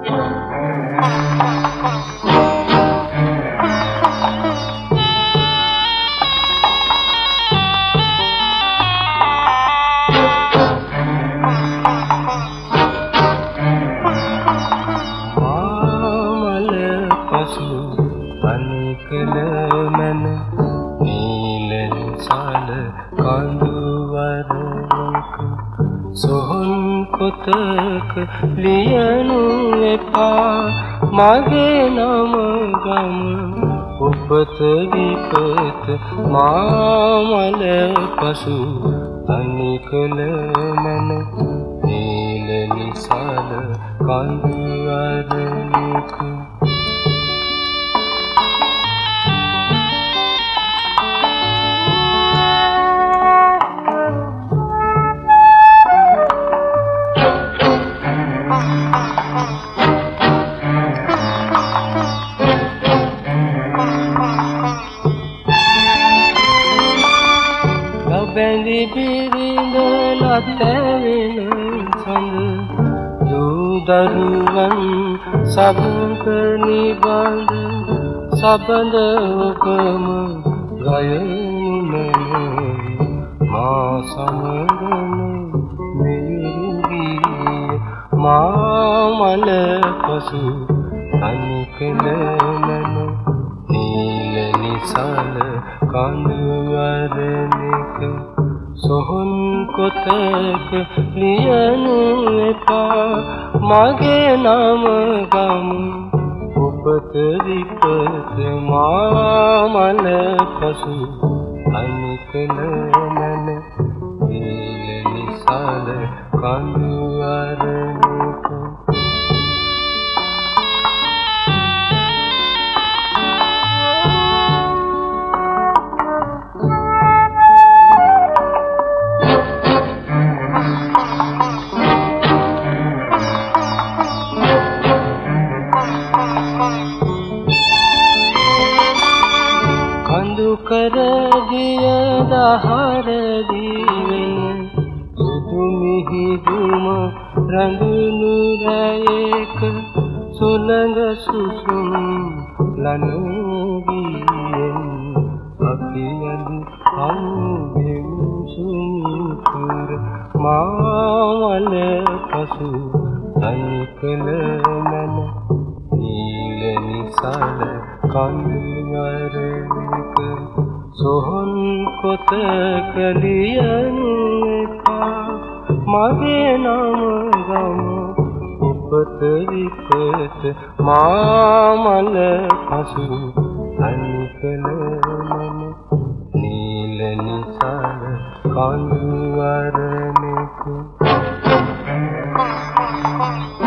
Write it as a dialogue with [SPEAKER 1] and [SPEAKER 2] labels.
[SPEAKER 1] අනිකල මන නීල නිසාල කඳුවරක සොහොන් කොතක ලියනු එපා මගේ නම ගම උපත විපත මාමල පසු අනිකල මන නීල නිසාල කඳුවරක බැඳි බිරිඳ නැතෙන සඳ දරුවන් සබක නිබඳ සබඳ ඔබම ගයමු මා සමරන මියුරුගී මාමල පසු අනිකල මන නීල නිසාල කඳුවරනික සොහොන් කොතක ලියනු එපා මගේ නම ගම උපත විපත මාමල පසු අනිකල මන නීල නිසාල කඳුවරනික කර ගිය දහර දීවෙන සුදු මිහිදුම රඳුණු රැයක සුළඟ සුසුම් ලනෝගියෙන් අපි යලි හමුවෙමු සුමිතුර මාමල පසු අනිකල මන නීල නිසාල කඳුවරනික සොහොන් කොතක ලියනු එපා මගේ නම ගම උපත විපත මාමල පසු අනිකල මන නීල නිසාල කඳුවරනික